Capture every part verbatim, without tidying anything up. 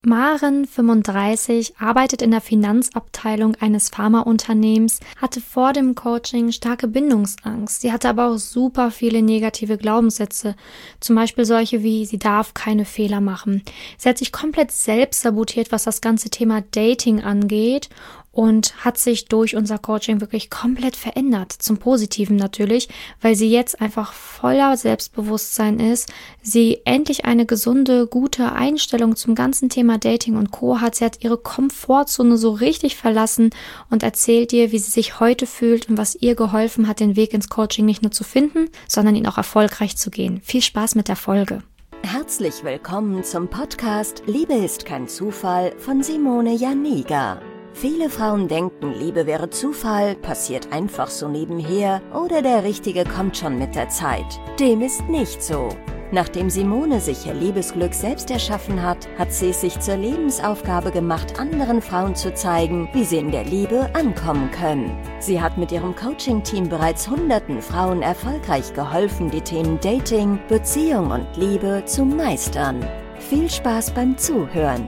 Maren, fünfunddreißig, arbeitet in der Finanzabteilung eines Pharmaunternehmens, hatte vor dem Coaching starke Bindungsangst. Sie hatte aber auch super viele negative Glaubenssätze, zum Beispiel solche wie, sie darf keine Fehler machen. Sie hat sich komplett selbst sabotiert, was das ganze Thema Dating angeht, und hat sich durch unser Coaching wirklich komplett verändert, zum Positiven natürlich, weil sie jetzt einfach voller Selbstbewusstsein ist, sie endlich eine gesunde, gute Einstellung zum ganzen Thema Dating und Co. hat. Sie hat ihre Komfortzone so richtig verlassen und erzählt dir, wie sie sich heute fühlt und was ihr geholfen hat, den Weg ins Coaching nicht nur zu finden, sondern ihn auch erfolgreich zu gehen. Viel Spaß mit der Folge. Herzlich willkommen zum Podcast Liebe ist kein Zufall von Simone Janiga. Viele Frauen denken, Liebe wäre Zufall, passiert einfach so nebenher oder der Richtige kommt schon mit der Zeit. Dem ist nicht so. Nachdem Simone sich ihr Liebesglück selbst erschaffen hat, hat sie es sich zur Lebensaufgabe gemacht, anderen Frauen zu zeigen, wie sie in der Liebe ankommen können. Sie hat mit ihrem Coaching-Team bereits hunderten Frauen erfolgreich geholfen, die Themen Dating, Beziehung und Liebe zu meistern. Viel Spaß beim Zuhören!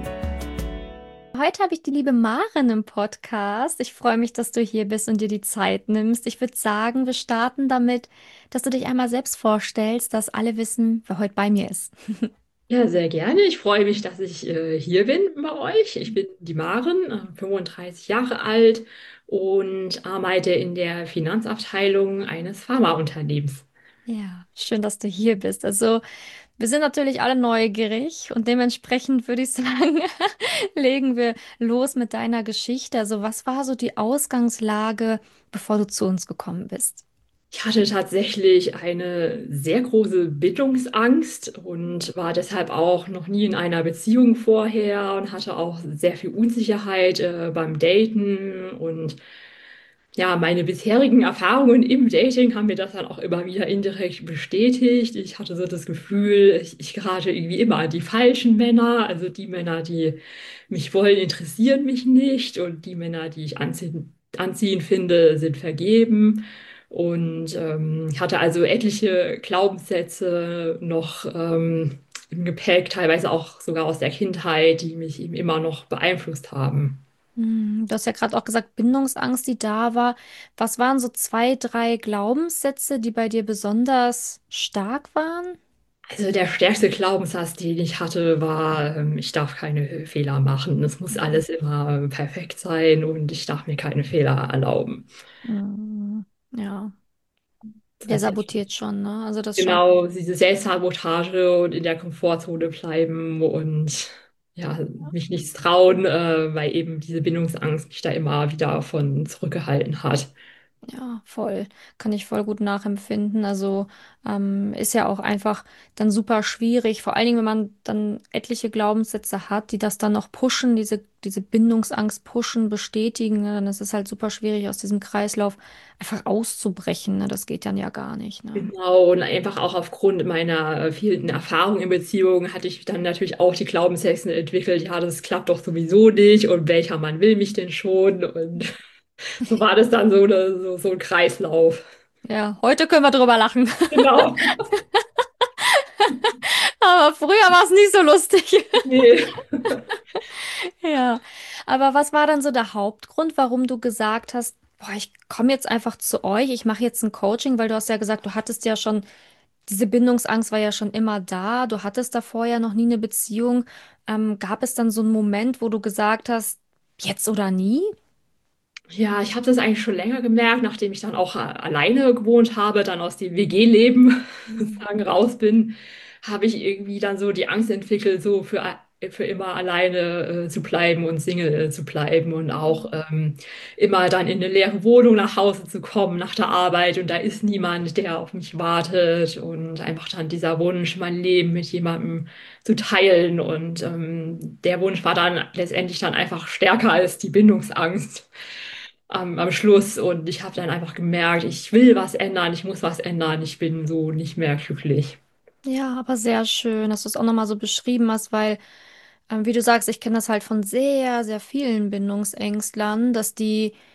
Heute habe ich die liebe Maren im Podcast. Ich freue mich, dass du hier bist und dir die Zeit nimmst. Ich würde sagen, wir starten damit, dass du dich einmal selbst vorstellst, dass alle wissen, wer heute bei mir ist. Ja, sehr gerne. Ich freue mich, dass ich äh, hier bin bei euch. Ich bin die Maren, äh, fünfunddreißig Jahre alt und arbeite in der Finanzabteilung eines Pharmaunternehmens. Ja, schön, dass du hier bist. Also, wir sind natürlich alle neugierig und dementsprechend würde ich sagen, legen wir los mit deiner Geschichte. Also, was war so die Ausgangslage, bevor du zu uns gekommen bist? Ich hatte tatsächlich eine sehr große Bindungsangst und war deshalb auch noch nie in einer Beziehung vorher und hatte auch sehr viel Unsicherheit äh, beim Daten. Und ja, meine bisherigen Erfahrungen im Dating haben mir das dann auch immer wieder indirekt bestätigt. Ich hatte so das Gefühl, ich, ich gerate irgendwie immer an die falschen Männer. Also die Männer, die mich wollen, interessieren mich nicht. Und die Männer, die ich anziehen, anziehend finde, sind vergeben. Und ähm, ich hatte also etliche Glaubenssätze noch ähm, im Gepäck, teilweise auch sogar aus der Kindheit, die mich eben immer noch beeinflusst haben. Hm, Du hast ja gerade auch gesagt, Bindungsangst, die da war. Was waren so zwei, drei Glaubenssätze, die bei dir besonders stark waren? Also der stärkste Glaubenssatz, den ich hatte, war, ähm, ich darf keine Fehler machen. Es muss alles immer perfekt sein und ich darf mir keine Fehler erlauben. Hm, Ja, der Das heißt, sabotiert schon, ne? Also das schon. genau diese Selbstsabotage und in der Komfortzone bleiben und ja, mich nichts trauen, äh, weil eben diese Bindungsangst mich da immer wieder von zurückgehalten hat. Ja, voll. Kann ich voll gut nachempfinden. Also ähm, ist ja auch einfach dann super schwierig, vor allen Dingen, wenn man dann etliche Glaubenssätze hat, die das dann noch pushen, diese, diese Bindungsangst pushen, bestätigen, ne? Dann ist es halt super schwierig, aus diesem Kreislauf einfach auszubrechen. Ne? Das geht dann ja gar nicht. Ne? Genau, und einfach auch aufgrund meiner äh, vielen Erfahrungen in Beziehungen hatte ich dann natürlich auch die Glaubenssätze entwickelt, ja, das klappt doch sowieso nicht und welcher Mann will mich denn schon? Und so war das dann so, eine, so, so ein Kreislauf. Ja, heute können wir drüber lachen. Genau. Aber früher war es nicht so lustig. Nee. Ja, aber was war dann so der Hauptgrund, warum du gesagt hast, boah, ich komme jetzt einfach zu euch, ich mache jetzt ein Coaching, weil du hast ja gesagt, du hattest ja schon, diese Bindungsangst war ja schon immer da, du hattest davor ja noch nie eine Beziehung. Ähm, gab es dann so einen Moment, wo du gesagt hast, jetzt oder nie? Ja, ich habe das eigentlich schon länger gemerkt, nachdem ich dann auch äh, alleine gewohnt habe, dann aus dem W G-Leben sozusagen raus bin, habe ich irgendwie dann so die Angst entwickelt, so für, a- für immer alleine äh, zu bleiben und Single äh, zu bleiben und auch ähm, immer dann in eine leere Wohnung nach Hause zu kommen nach der Arbeit und da ist niemand, der auf mich wartet und einfach dann dieser Wunsch, mein Leben mit jemandem zu teilen und ähm, der Wunsch war dann letztendlich dann einfach stärker als die Bindungsangst am, am Schluss und ich habe dann einfach gemerkt, ich will was ändern, ich muss was ändern, ich bin so nicht mehr glücklich. Ja, aber sehr schön, dass du es auch nochmal so beschrieben hast, weil, ähm, wie du sagst, ich kenne das halt von sehr, sehr vielen Bindungsängstlern, dass die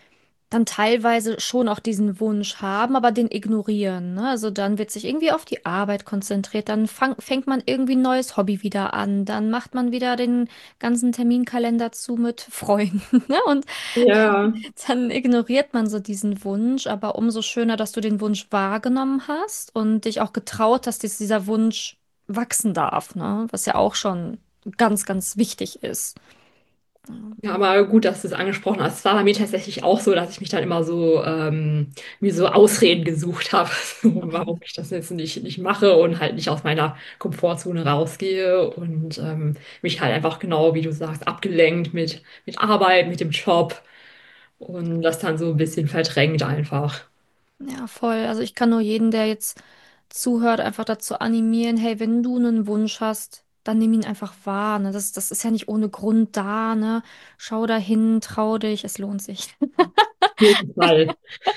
dann teilweise schon auch diesen Wunsch haben, aber den ignorieren, ne? Also dann wird sich irgendwie auf die Arbeit konzentriert, dann fang, fängt man irgendwie ein neues Hobby wieder an, dann macht man wieder den ganzen Terminkalender zu mit Freunden, ne? Und Ja. dann ignoriert man so diesen Wunsch, aber umso schöner, dass du den Wunsch wahrgenommen hast und dich auch getraut hast, dass dieser Wunsch wachsen darf, ne? Was ja auch schon ganz, ganz wichtig ist. Ja, aber gut, dass du es angesprochen hast. Es war bei mir tatsächlich auch so, dass ich mich dann immer so, ähm, mir so Ausreden gesucht habe, warum ich das jetzt nicht, nicht mache und halt nicht aus meiner Komfortzone rausgehe und ähm, mich halt einfach genau, wie du sagst, abgelenkt mit, mit Arbeit, mit dem Job und das dann so ein bisschen verdrängt einfach. Ja, voll. Also ich kann nur jeden, der jetzt zuhört, einfach dazu animieren, hey, wenn du einen Wunsch hast, dann nimm ihn einfach wahr. Ne? Das, das ist ja nicht ohne Grund da, ne? Schau dahin, trau dich, es lohnt sich. Auf jeden Fall.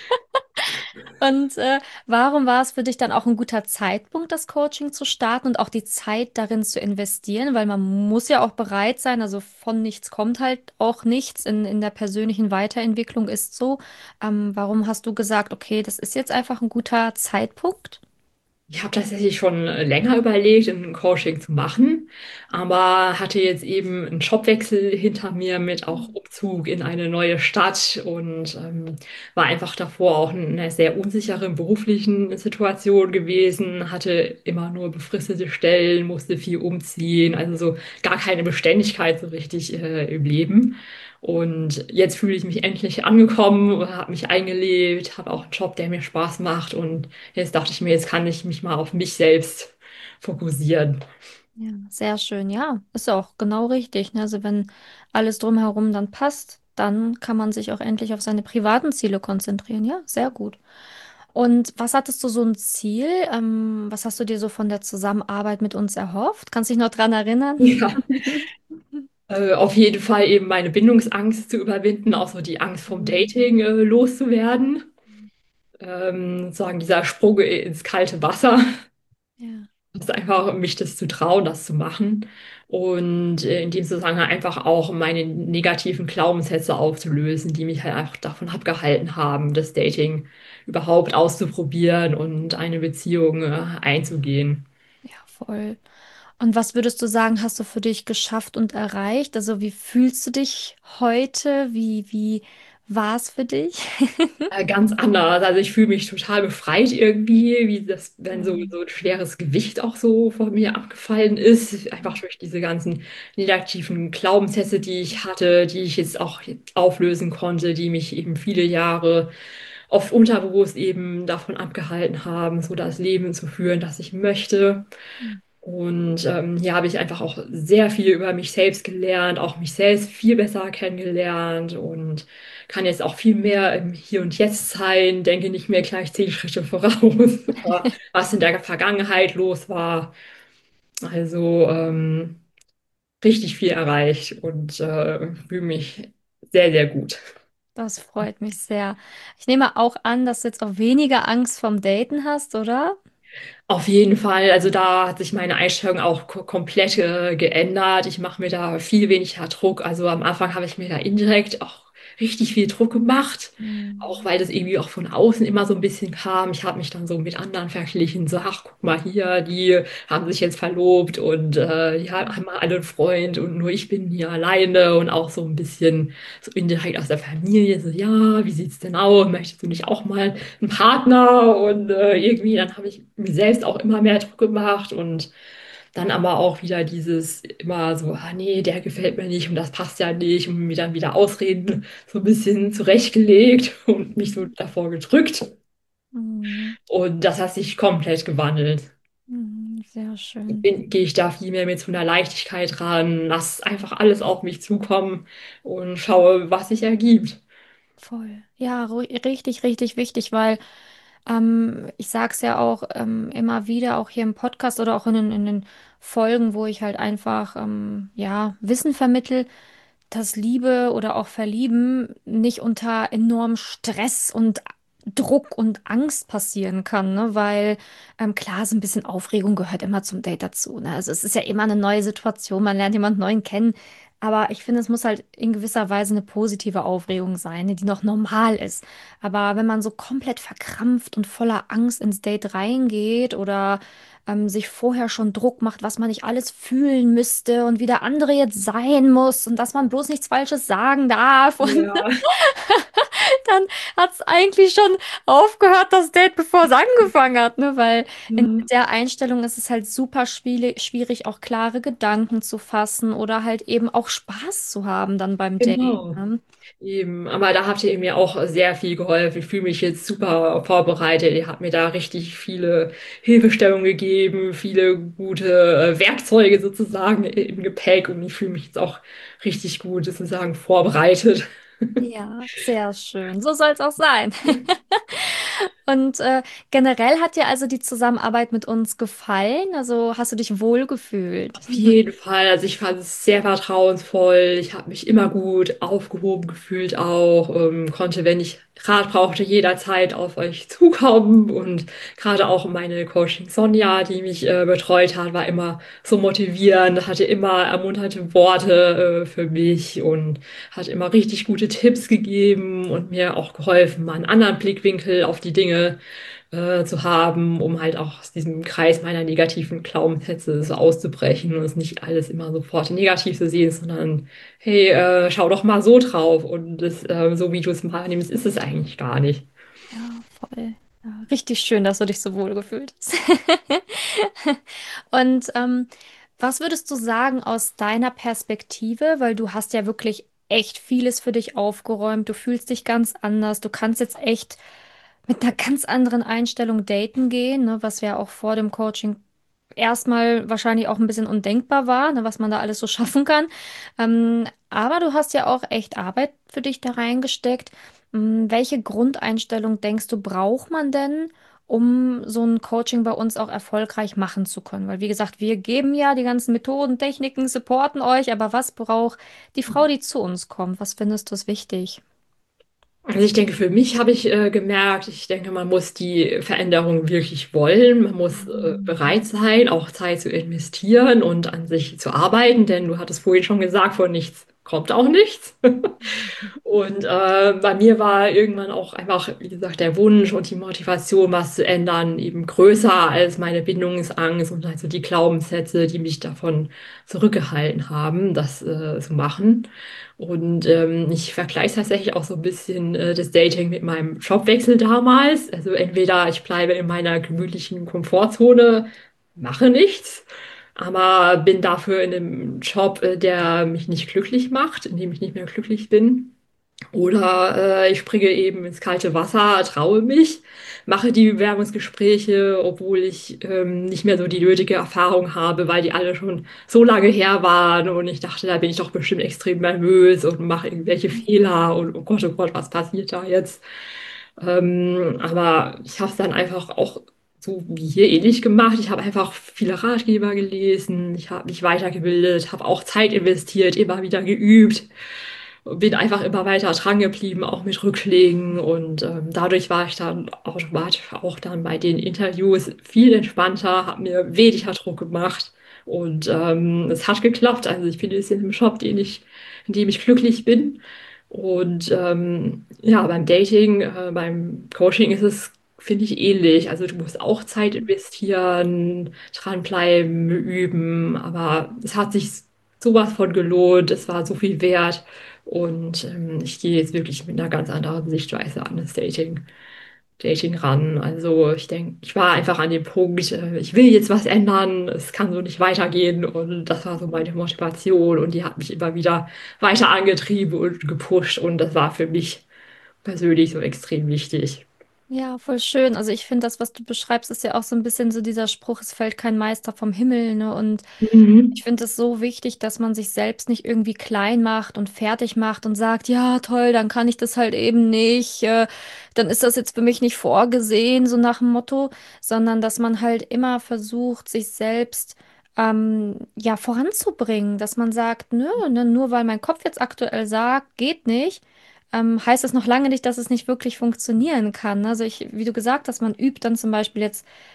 Und äh, warum war es für dich dann auch ein guter Zeitpunkt, das Coaching zu starten und auch die Zeit darin zu investieren? Weil man muss ja auch bereit sein, also von nichts kommt halt auch nichts. In, in der persönlichen Weiterentwicklung ist so. Ähm, warum hast du gesagt, okay, das ist jetzt einfach ein guter Zeitpunkt? Ich habe tatsächlich schon länger überlegt, ein Coaching zu machen, aber hatte jetzt eben einen Jobwechsel hinter mir mit auch Umzug in eine neue Stadt und ähm, war einfach davor auch in einer sehr unsicheren beruflichen Situation gewesen, hatte immer nur befristete Stellen, musste viel umziehen, also so gar keine Beständigkeit so richtig äh, im Leben. Und jetzt fühle ich mich endlich angekommen, habe mich eingelebt, habe auch einen Job, der mir Spaß macht und jetzt dachte ich mir, jetzt kann ich mich mal auf mich selbst fokussieren. Ja, sehr schön. Ja, ist auch genau richtig. Ne? Also wenn alles drumherum dann passt, dann kann man sich auch endlich auf seine privaten Ziele konzentrieren. Ja, sehr gut. Und was hattest du so ein Ziel? Ähm, was hast du dir so von der Zusammenarbeit mit uns erhofft? Kannst dich noch dran erinnern? Ja, äh, auf jeden Fall eben meine Bindungsangst zu überwinden, auch so die Angst vom Dating äh, loszuwerden. Ähm, sozusagen dieser Sprung ins kalte Wasser. Ja. Es ist einfach, mich das zu trauen, das zu machen. Und äh, in dem Zusammenhang einfach auch meine negativen Glaubenssätze aufzulösen, die mich halt einfach davon abgehalten haben, das Dating überhaupt auszuprobieren und eine Beziehung äh, einzugehen. Ja, voll. Und was würdest du sagen, hast du für dich geschafft und erreicht? Also wie fühlst du dich heute? Wie, wie war es für dich? Äh, Ganz anders. Also ich fühle mich total befreit irgendwie, wie das, wenn so, Mhm. so ein schweres Gewicht auch so von mir abgefallen ist. Einfach durch diese ganzen negativen Glaubenssätze, die ich hatte, die ich jetzt auch auflösen konnte, die mich eben viele Jahre oft unterbewusst eben davon abgehalten haben, so das Leben zu führen, das ich möchte. Und ähm, hier habe ich einfach auch sehr viel über mich selbst gelernt, auch mich selbst viel besser kennengelernt und kann jetzt auch viel mehr im Hier und Jetzt sein, denke nicht mehr gleich zehn Schritte voraus, oder was in der Vergangenheit los war. Also ähm, richtig viel erreicht und äh, fühle mich sehr, sehr gut. Das freut mich sehr. Ich nehme auch an, dass du jetzt auch weniger Angst vorm Daten hast, oder? Auf jeden Fall, also da hat sich meine Einstellung auch ko komplett äh, geändert. Ich mache mir da viel weniger Druck. Also am Anfang habe ich mir da indirekt auch richtig viel Druck gemacht, auch Mhm. weil das irgendwie auch von außen immer so ein bisschen kam. Ich habe mich dann so mit anderen verglichen, so, ach, guck mal hier, die haben sich jetzt verlobt und äh, die haben haben alle einen Freund und nur ich bin hier alleine und auch so ein bisschen so indirekt aus der Familie, so, ja, wie sieht's denn aus? Möchtest du nicht auch mal einen Partner? Und äh, irgendwie, dann habe ich mir selbst auch immer mehr Druck gemacht und dann aber auch wieder dieses immer so, ah nee, der gefällt mir nicht und das passt ja nicht und mir dann wieder Ausreden so ein bisschen zurechtgelegt und mich so davor gedrückt. Mhm. Und das hat sich komplett gewandelt. Mhm. Sehr schön. Bin, gehe ich da viel mehr mit so einer Leichtigkeit ran, lass einfach alles auf mich zukommen und schaue, was sich ergibt. Voll. Ja, ru- richtig, richtig wichtig, weil ähm, ich sage es ja auch ähm, immer wieder, auch hier im Podcast oder auch in den, in den Folgen, wo ich halt einfach ähm, ja, Wissen vermittel, dass Liebe oder auch Verlieben nicht unter enormem Stress und Druck und Angst passieren kann, ne? Weil ähm, klar, so ein bisschen Aufregung gehört immer zum Date dazu, ne? Also es ist ja immer eine neue Situation, man lernt jemanden neuen kennen. Aber ich finde, es muss halt in gewisser Weise eine positive Aufregung sein, ne, die noch normal ist. Aber wenn man so komplett verkrampft und voller Angst ins Date reingeht oder ähm, sich vorher schon Druck macht, was man nicht alles fühlen müsste und wie der andere jetzt sein muss und dass man bloß nichts Falsches sagen darf und Ja. dann hat es eigentlich schon aufgehört, das Date, bevor es angefangen hat, ne? Weil in Mhm. der Einstellung ist es halt super schwierig, schwierig, auch klare Gedanken zu fassen oder halt eben auch Spaß zu haben dann beim Date, Genau. ne? Eben, aber da habt ihr mir auch sehr viel geholfen. Ich fühle mich jetzt super vorbereitet. Ihr habt mir da richtig viele Hilfestellungen gegeben, viele gute äh, Werkzeuge sozusagen im Gepäck und ich fühle mich jetzt auch richtig gut sozusagen vorbereitet. Ja, sehr schön. So soll es auch sein. Und äh, generell hat dir also die Zusammenarbeit mit uns gefallen? Also hast du dich wohlgefühlt? Auf jeden Fall. Also ich fand es sehr vertrauensvoll. Ich habe mich immer gut aufgehoben gefühlt auch. Ähm, konnte, wenn ich Rat brauchte, jederzeit auf euch zukommen. Und gerade auch meine Coaching Sonja, die mich äh, betreut hat, war immer so motivierend, hatte immer ermunternde Worte äh, für mich und hat immer richtig gute Tipps gegeben und mir auch geholfen, mal einen anderen Blickwinkel auf die Dinge äh, zu haben, um halt auch aus diesem Kreis meiner negativen Glaubenssätze so auszubrechen und es nicht alles immer sofort negativ zu sehen, sondern hey, äh, schau doch mal so drauf und das, äh, so wie du es wahrnimmst, ist es eigentlich gar nicht. Ja, voll. Ja, richtig schön, dass du dich so wohl gefühlt hast. Und ähm, was würdest du sagen aus deiner Perspektive? Weil du hast ja wirklich echt vieles für dich aufgeräumt. Du fühlst dich ganz anders. Du kannst jetzt echt mit einer ganz anderen Einstellung daten gehen, ne, was ja auch vor dem Coaching erstmal wahrscheinlich auch ein bisschen undenkbar war, ne, was man da alles so schaffen kann. Ähm, aber du hast ja auch echt Arbeit für dich da reingesteckt. Ähm, welche Grundeinstellung denkst du, braucht man denn, um so ein Coaching bei uns auch erfolgreich machen zu können? Weil, wie gesagt, wir geben ja die ganzen Methoden, Techniken, supporten euch, aber was braucht die Frau, die zu uns kommt? Was findest du ist wichtig? Also ich denke, für mich habe ich äh, gemerkt, ich denke, man muss die Veränderung wirklich wollen, man muss äh, bereit sein, auch Zeit zu investieren und an sich zu arbeiten, denn du hattest vorhin schon gesagt, von nichts kommt auch nichts. Und äh, bei mir war irgendwann auch einfach, wie gesagt, der Wunsch und die Motivation, was zu ändern, eben größer als meine Bindungsangst und also die Glaubenssätze, die mich davon zurückgehalten haben, das äh, zu machen. Und ähm, ich vergleiche tatsächlich auch so ein bisschen äh, das Dating mit meinem Jobwechsel damals. Also entweder ich bleibe in meiner gemütlichen Komfortzone, mache nichts, aber bin dafür in einem Job, äh, der mich nicht glücklich macht, in dem ich nicht mehr glücklich bin. Oder äh, ich springe eben ins kalte Wasser, traue mich, mache die Bewerbungsgespräche, obwohl ich ähm, nicht mehr so die nötige Erfahrung habe, weil die alle schon so lange her waren und ich dachte, da bin ich doch bestimmt extrem nervös und mache irgendwelche Fehler und oh Gott, oh Gott, was passiert da jetzt? Ähm, aber ich habe es dann einfach auch so wie hier ähnlich gemacht. Ich habe einfach viele Ratgeber gelesen, ich habe mich weitergebildet, habe auch Zeit investiert, immer wieder geübt bin einfach immer weiter dran geblieben, auch mit Rückschlägen. Und ähm, dadurch war ich dann automatisch auch dann bei den Interviews viel entspannter, habe mir weniger Druck gemacht. Und ähm, es hat geklappt. Also ich bin jetzt in einem Job, den ich, in dem ich glücklich bin. Und ähm, ja, beim Dating, äh, beim Coaching ist es, finde ich, ähnlich. Also du musst auch Zeit investieren, dranbleiben, üben. Aber es hat sich sowas von gelohnt. Es war so viel wert. Und ähm, ich gehe jetzt wirklich mit einer ganz anderen Sichtweise an das Dating, Dating ran. Also ich denke, ich war einfach an dem Punkt, äh, ich will jetzt was ändern, es kann so nicht weitergehen. Und das war so meine Motivation und die hat mich immer wieder weiter angetrieben und gepusht. Und das war für mich persönlich so extrem wichtig. Ja, voll schön. Also ich finde, das, was du beschreibst, ist ja auch so ein bisschen so dieser Spruch, es fällt kein Meister vom Himmel, ne? Und Mhm. ich finde es so wichtig, dass man sich selbst nicht irgendwie klein macht und fertig macht und sagt, ja, toll, dann kann ich das halt eben nicht, äh, dann ist das jetzt für mich nicht vorgesehen, so nach dem Motto, sondern dass man halt immer versucht, sich selbst ähm, ja voranzubringen, dass man sagt, nö, ne, nur weil mein Kopf jetzt aktuell sagt, geht nicht, ähm, heißt das noch lange nicht, dass es nicht wirklich funktionieren kann. Also ich, wie du gesagt hast, man übt dann zum Beispiel jetzt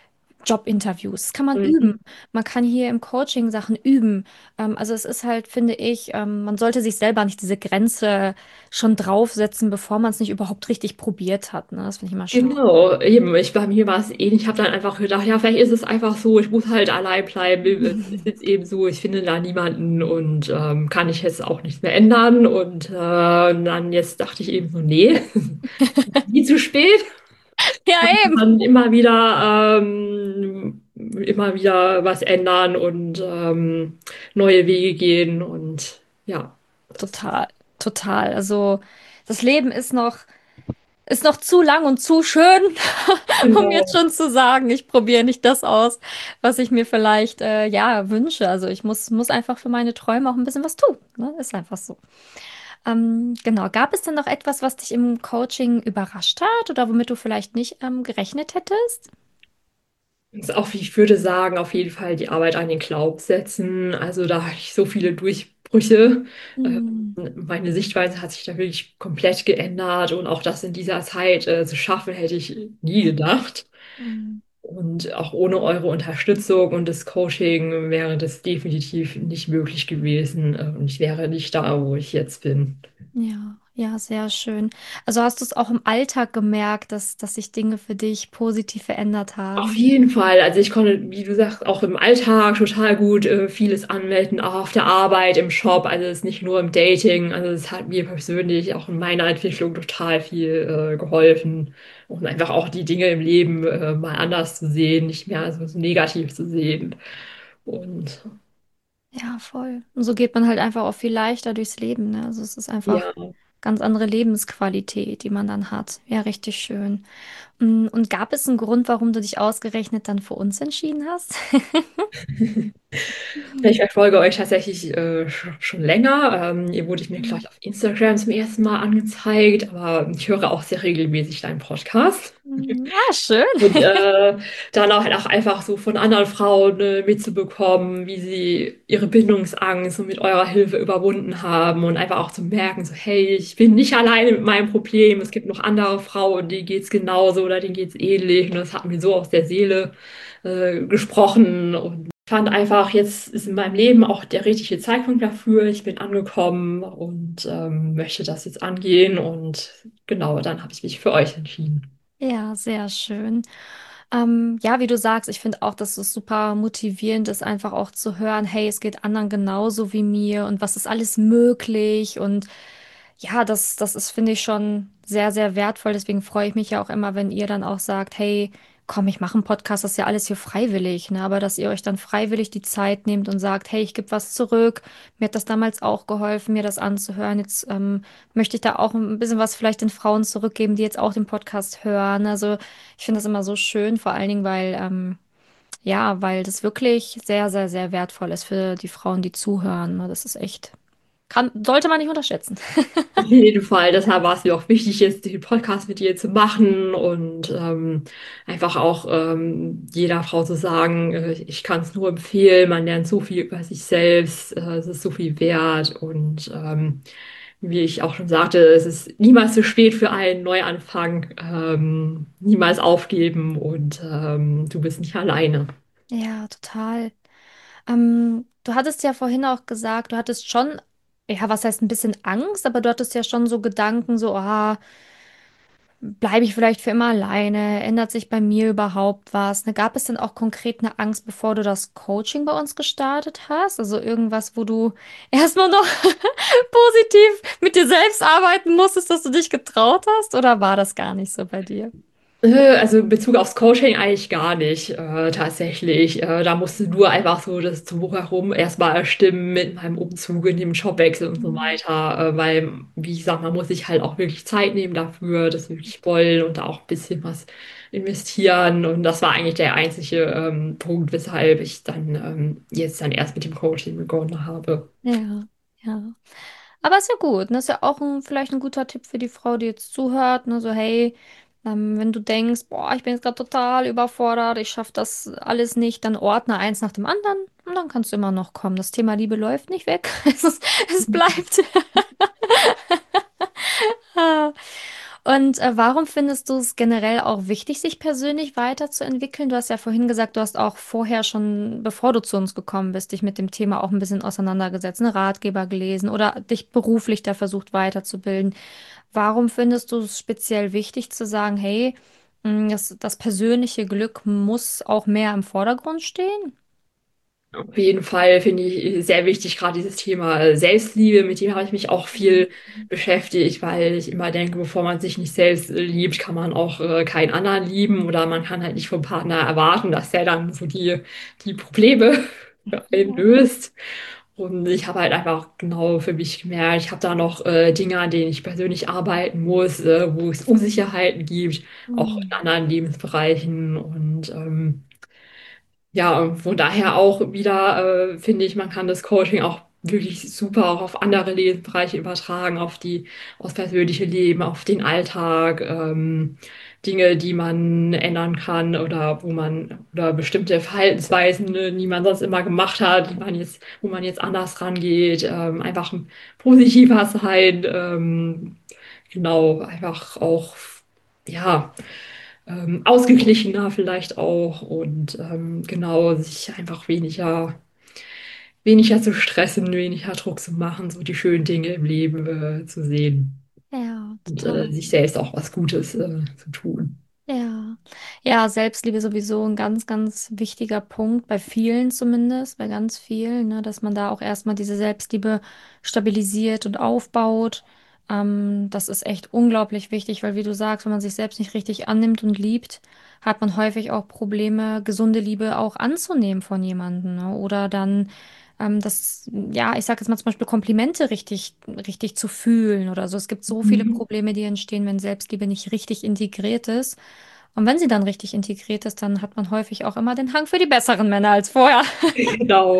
Jobinterviews. Das kann man üben. Mhm. Man kann hier im Coaching Sachen üben. Ähm, also es ist halt, finde ich, ähm, man sollte sich selber nicht diese Grenze schon draufsetzen, bevor man es nicht überhaupt richtig probiert hat. Ne? Das finde ich immer schade. Genau, eben. Ich, bei mir war es ähnlich. Ich habe dann einfach gedacht, ja, vielleicht ist es einfach so, ich muss halt allein bleiben. Es ist jetzt eben so, ich finde da niemanden und ähm, kann ich jetzt auch nichts mehr ändern. Und äh, dann jetzt dachte ich eben so, nee, nie zu spät. Ja, eben. Dann immer wieder, ähm, immer wieder was ändern und ähm, neue Wege gehen und ja, das Total, total. Also das Leben ist noch, ist noch zu lang und zu schön, um jetzt genau. schon zu sagen, ich probiere nicht das aus, was ich mir vielleicht äh, ja wünsche. Also ich muss, muss einfach für meine Träume auch ein bisschen was tun. Ne? Ist einfach so. Ähm, genau. Gab es denn noch etwas, was dich im Coaching überrascht hat oder womit du vielleicht nicht ähm, gerechnet hättest? Ist auch, wie ich würde sagen, auf jeden Fall die Arbeit an den Glaubenssätzen. Also da hatte ich so viele Durchbrüche. Ähm, Hm. meine Sichtweise hat sich da wirklich komplett geändert und auch das in dieser Zeit äh, zu schaffen, hätte ich nie gedacht. Hm. Und auch ohne eure Unterstützung und das Coaching wäre das definitiv nicht möglich gewesen. Äh, Und ich wäre nicht da, wo ich jetzt bin. Ja, ja, sehr schön. Also hast du es auch im Alltag gemerkt, dass, dass sich Dinge für dich positiv verändert Auf haben? jeden Fall. Also ich konnte, wie du sagst, auch im Alltag total gut äh, vieles anmelden, auch auf der Arbeit, im Shop. Also es ist nicht nur im Dating. Also es hat mir persönlich auch in meiner Entwicklung total viel äh, geholfen. Und einfach auch die Dinge im Leben äh, mal anders zu sehen, nicht mehr so, so negativ zu sehen. Und Ja, voll. Und so geht man halt einfach auch viel leichter durchs Leben, ne? Also es ist einfach ja. ganz andere Lebensqualität, die man dann hat. Ja, richtig schön. Mm, Und gab es einen Grund, warum du dich ausgerechnet dann für uns entschieden hast? Ja, ich verfolge euch tatsächlich äh, sch- schon länger. Ähm, ihr wurde mir Mhm. gleich auf Instagram zum ersten Mal angezeigt, aber ich höre auch sehr regelmäßig deinen Podcast. Mhm. Ah, schön. Und äh, dann auch, halt auch einfach so von anderen Frauen äh, mitzubekommen, wie sie ihre Bindungsangst so mit eurer Hilfe überwunden haben und einfach auch zu merken, so hey, ich bin nicht alleine mit meinem Problem, es gibt noch andere Frauen, denen geht's genauso oder denen geht's ähnlich und das hat mir so aus der Seele äh, gesprochen und ich fand einfach, jetzt ist in meinem Leben auch der richtige Zeitpunkt dafür. Ich bin angekommen und ähm, möchte das jetzt angehen und genau, dann habe ich mich für euch entschieden. Ja, sehr schön. Ähm, ja, wie du sagst, ich finde auch, dass es super motivierend ist, einfach auch zu hören, hey, es geht anderen genauso wie mir und was ist alles möglich. Und ja, das, das ist, finde ich, schon sehr, sehr wertvoll. Deswegen freue ich mich ja auch immer, wenn ihr dann auch sagt, hey, komm, ich mache einen Podcast, das ist ja alles hier freiwillig, ne? Aber dass ihr euch dann freiwillig die Zeit nehmt und sagt, hey, ich gebe was zurück. Mir hat das damals auch geholfen, mir das anzuhören. Jetzt ähm, möchte ich da auch ein bisschen was vielleicht den Frauen zurückgeben, die jetzt auch den Podcast hören. Also ich finde das immer so schön, vor allen Dingen, weil, ähm, ja, weil das wirklich sehr, sehr, sehr wertvoll ist für die Frauen, die zuhören. Ne? Das ist echt, kann, sollte man nicht unterschätzen. Auf jeden Fall, deshalb war es mir auch wichtig, jetzt den Podcast mit dir zu machen und ähm, einfach auch ähm, jeder Frau zu sagen, äh, ich kann es nur empfehlen, man lernt so viel über sich selbst, äh, es ist so viel wert und ähm, wie ich auch schon sagte, es ist niemals zu spät für einen Neuanfang, ähm, niemals aufgeben und ähm, du bist nicht alleine. Ja, total. Ähm, du hattest ja vorhin auch gesagt, du hattest schon, ja, was heißt ein bisschen Angst, aber du hattest ja schon so Gedanken, so, ah, bleibe ich vielleicht für immer alleine? Ändert sich bei mir überhaupt was? Ne, gab es denn auch konkret eine Angst, bevor du das Coaching bei uns gestartet hast? Also irgendwas, wo du erstmal noch positiv mit dir selbst arbeiten musstest, dass du dich getraut hast? Oder war das gar nicht so bei dir? Äh, Also in Bezug aufs Coaching eigentlich gar nicht, äh, tatsächlich. Äh, da musste nur einfach so das Drumherum erstmal stimmen mit meinem Umzug in dem Jobwechsel und so Mhm. weiter. Äh, weil, wie ich sag, man muss sich halt auch wirklich Zeit nehmen dafür, das wirklich wollen und da auch ein bisschen was investieren. Und das war eigentlich der einzige ähm, Punkt, weshalb ich dann ähm, jetzt dann erst mit dem Coaching begonnen habe. Ja, ja. Aber ist ja gut, ne? Ist ja auch ein, vielleicht ein guter Tipp für die Frau, die jetzt zuhört, ne? So, hey, ähm, wenn du denkst, boah, ich bin jetzt gerade total überfordert, ich schaffe das alles nicht, dann ordne eins nach dem anderen und dann kannst du immer noch kommen. Das Thema Liebe läuft nicht weg. Es ist, es bleibt. Und Und äh, warum findest du es generell auch wichtig, sich persönlich weiterzuentwickeln? Du hast ja vorhin gesagt, du hast auch vorher schon, bevor du zu uns gekommen bist, dich mit dem Thema auch ein bisschen auseinandergesetzt, eine Ratgeber gelesen oder dich beruflich da versucht weiterzubilden. Warum findest du es speziell wichtig zu sagen, hey, mh, das, das persönliche Glück muss auch mehr im Vordergrund stehen? Auf jeden Fall finde ich sehr wichtig, gerade dieses Thema äh, Selbstliebe, mit dem habe ich mich auch viel beschäftigt, weil ich immer denke, bevor man sich nicht selbst äh, liebt, kann man auch äh, keinen anderen lieben oder man kann halt nicht vom Partner erwarten, dass er dann so die, die Probleme für einen Ja. löst. Und ich habe halt einfach genau für mich gemerkt, ich habe da noch äh, Dinge, an denen ich persönlich arbeiten muss, äh, wo es Unsicherheiten gibt, auch in Mhm. anderen Lebensbereichen und ähm, ja, und von daher auch wieder, äh, finde ich, man kann das Coaching auch wirklich super auch auf andere Lebensbereiche übertragen, auf die, aufs persönliche Leben, auf den Alltag, ähm, Dinge, die man ändern kann oder wo man, oder bestimmte Verhaltensweisen, ne, die man sonst immer gemacht hat, die man jetzt, wo man jetzt anders rangeht, ähm, einfach positiver sein, ähm, genau, einfach auch, ja ähm, ausgeglichener vielleicht auch und ähm, genau sich einfach weniger, weniger zu stressen, weniger Druck zu machen, so die schönen Dinge im Leben äh, zu sehen Ja, und äh, total. sich selbst auch was Gutes äh, zu tun. Ja, ja, Selbstliebe sowieso ein ganz, ganz wichtiger Punkt, bei vielen zumindest, bei ganz vielen, ne, dass man da auch erstmal diese Selbstliebe stabilisiert und aufbaut. Ähm, das ist echt unglaublich wichtig, weil wie du sagst, wenn man sich selbst nicht richtig annimmt und liebt, hat man häufig auch Probleme, gesunde Liebe auch anzunehmen von jemandem, ne? Oder dann ähm, das, ja, ich sage jetzt mal zum Beispiel Komplimente richtig, richtig zu fühlen oder so. Es gibt so viele Mhm. Probleme, die entstehen, wenn Selbstliebe nicht richtig integriert ist. Und wenn sie dann richtig integriert ist, dann hat man häufig auch immer den Hang für die besseren Männer als vorher. Genau.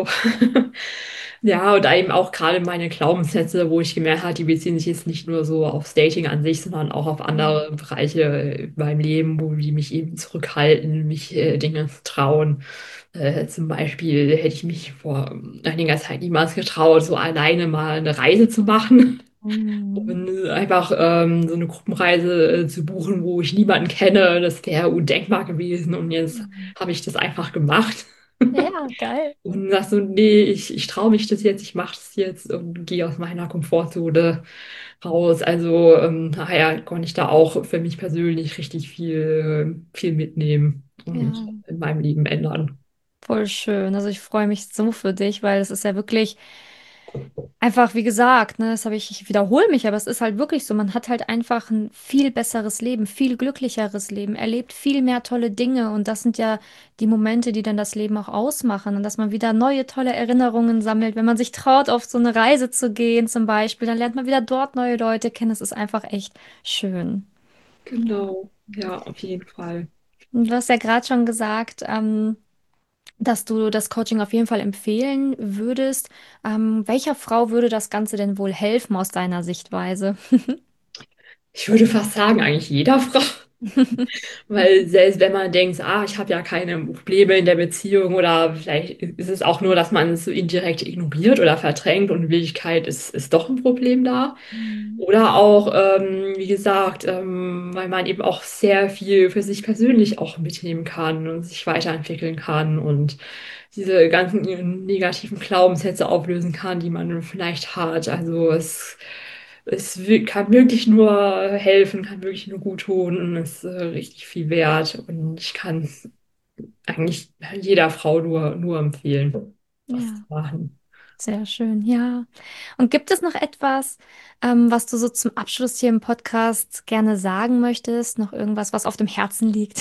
Ja, und eben auch gerade meine Glaubenssätze, wo ich gemerkt habe, die beziehen sich jetzt nicht nur so aufs Dating an sich, sondern auch auf Mhm. andere Bereiche in meinem Leben, wo die mich eben zurückhalten, mich äh, Dinge zu trauen. Äh, zum Beispiel hätte ich mich vor einiger Zeit niemals getraut, so alleine mal eine Reise zu machen. Mhm. Und einfach ähm, so eine Gruppenreise äh, zu buchen, wo ich niemanden kenne, das wäre undenkbar gewesen. Und jetzt Mhm. habe ich das einfach gemacht. Ja, geil. Und sag so, nee, ich, ich traue mich das jetzt, ich mache das jetzt und gehe aus meiner Komfortzone raus. Also ähm, daher konnte ich da auch für mich persönlich richtig viel, viel mitnehmen und Ja, in meinem Leben ändern. voll schön. Also ich freue mich so für dich, weil es ist ja wirklich einfach, wie gesagt, ne, das habe ich, ich wiederhole mich, aber es ist halt wirklich so, man hat halt einfach ein viel besseres Leben, viel glücklicheres Leben, erlebt viel mehr tolle Dinge und das sind ja die Momente, die dann das Leben auch ausmachen und dass man wieder neue tolle Erinnerungen sammelt, wenn man sich traut, auf so eine Reise zu gehen zum Beispiel, dann lernt man wieder dort neue Leute kennen, es ist einfach echt schön. Ja. Genau, ja, auf jeden Fall. Und du hast ja gerade schon gesagt, ähm, dass du das Coaching auf jeden Fall empfehlen würdest. Ähm, welcher Frau würde das Ganze denn wohl helfen aus deiner Sichtweise? Ich würde fast sagen, eigentlich jeder Frau. Weil selbst wenn man denkt, ah, ich habe ja keine Probleme in der Beziehung oder vielleicht ist es auch nur, dass man es so indirekt ignoriert oder verdrängt und in Wirklichkeit ist, ist doch ein Problem da. Mhm. Oder auch, ähm, wie gesagt, ähm, weil man eben auch sehr viel für sich persönlich auch mitnehmen kann und sich weiterentwickeln kann und diese ganzen negativen Glaubenssätze auflösen kann, die man vielleicht hat. Also es, es wi- kann wirklich nur helfen, kann wirklich nur gut tun und ist äh, richtig viel wert. Und ich kann es eigentlich jeder Frau nur, nur empfehlen, das zu Ja, machen. sehr schön, ja. Und gibt es noch etwas, ähm, was du so zum Abschluss hier im Podcast gerne sagen möchtest? Noch irgendwas, was auf dem Herzen liegt?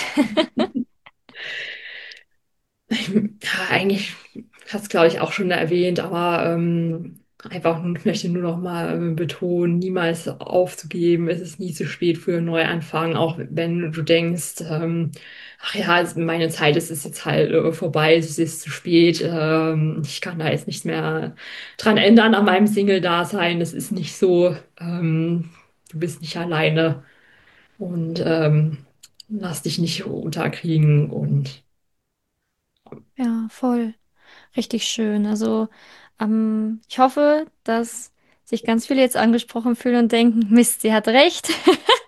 Ja, eigentlich hast du, glaube ich, auch schon erwähnt, aber ähm, einfach nur, ich möchte nur noch mal äh, betonen, niemals aufzugeben. Es ist nie zu spät für einen Neuanfang, auch wenn du denkst, ähm, ach ja, es- meine Zeit ist, ist jetzt halt äh, vorbei, es ist zu spät, ähm, ich kann da jetzt nichts mehr dran ändern an meinem Single-Dasein. Es ist nicht so, ähm, du bist nicht alleine und ähm, lass dich nicht unterkriegen und Ja, voll. Richtig schön. Also, ähm, ich hoffe, dass sich ganz viele jetzt angesprochen fühlen und denken, Mist, sie hat recht.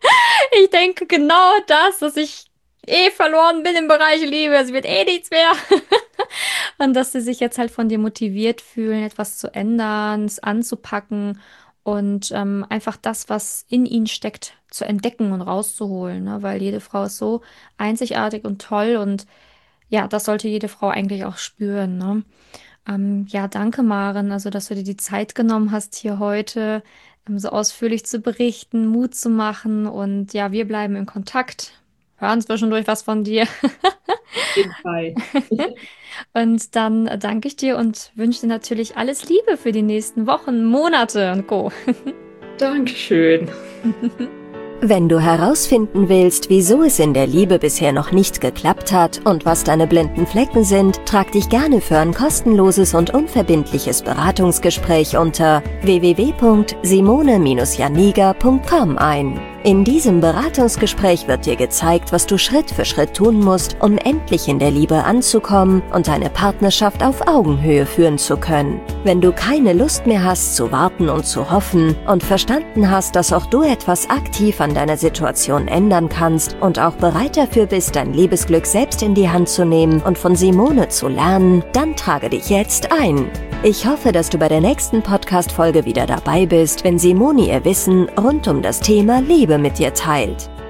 Ich denke genau das, dass ich eh verloren bin im Bereich Liebe. Es wird eh nichts mehr. Und dass sie sich jetzt halt von dir motiviert fühlen, etwas zu ändern, es anzupacken und ähm, einfach das, was in ihnen steckt, zu entdecken und rauszuholen. Ne? Weil jede Frau ist so einzigartig und toll und ja, das sollte jede Frau eigentlich auch spüren. Ne? Ähm, ja, danke, Maren, also dass du dir die Zeit genommen hast, hier heute ähm, so ausführlich zu berichten, Mut zu machen und ja, wir bleiben in Kontakt. Hören zwischendurch was von dir. Auf jeden Fall. Und dann danke ich dir und wünsche dir natürlich alles Liebe für die nächsten Wochen, Monate und Co. Dankeschön. Wenn du herausfinden willst, wieso es in der Liebe bisher noch nicht geklappt hat und was deine blinden Flecken sind, trag dich gerne für ein kostenloses und unverbindliches Beratungsgespräch unter w w w punkt simone janiga punkt com ein. In diesem Beratungsgespräch wird dir gezeigt, was du Schritt für Schritt tun musst, um endlich in der Liebe anzukommen und deine Partnerschaft auf Augenhöhe führen zu können. Wenn du keine Lust mehr hast zu warten und zu hoffen und verstanden hast, dass auch du etwas aktiv an deiner Situation ändern kannst und auch bereit dafür bist, dein Liebesglück selbst in die Hand zu nehmen und von Simone zu lernen, dann trage dich jetzt ein. Ich hoffe, dass du bei der nächsten Podcast-Folge wieder dabei bist, wenn Simone ihr Wissen rund um das Thema Liebe mit dir teilt.